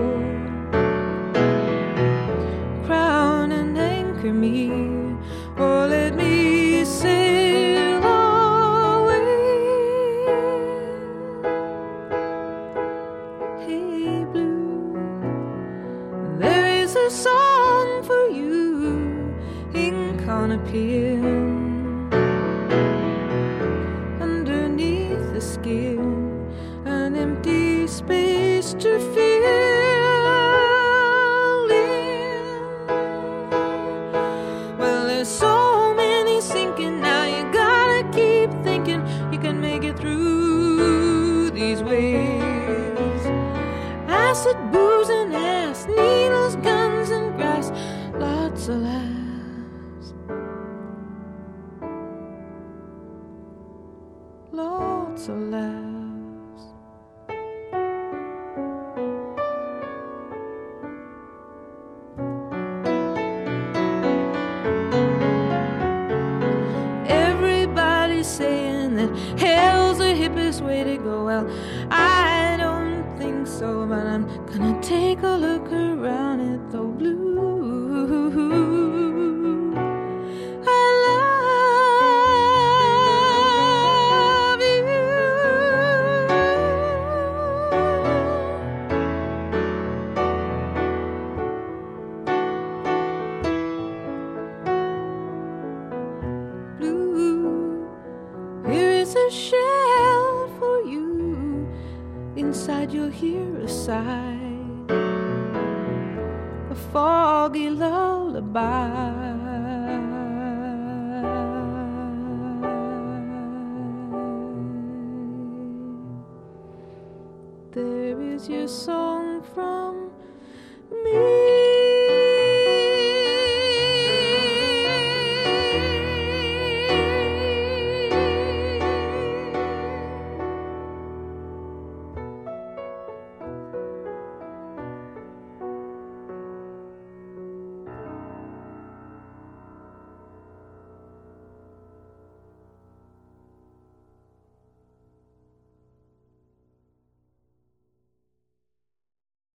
Crown and anchor me, or let me sail away. Hey blue, there is a song for you, ink on a pen, underneath the skin, an empty space to fill in. Well, there's so many sinking now, you gotta keep thinking you can make it through these waves. Acid, booze and ass, needles, guns and grass, lots of laughs, lots of laughs. Everybody's saying that hell's the hippest way to go. Well, I don't think so, but I'm gonna take a look around at the blue. I love you. Blue, here is a shell for you. Inside you'll hear a sigh, a foggy lullaby. There is your song from me.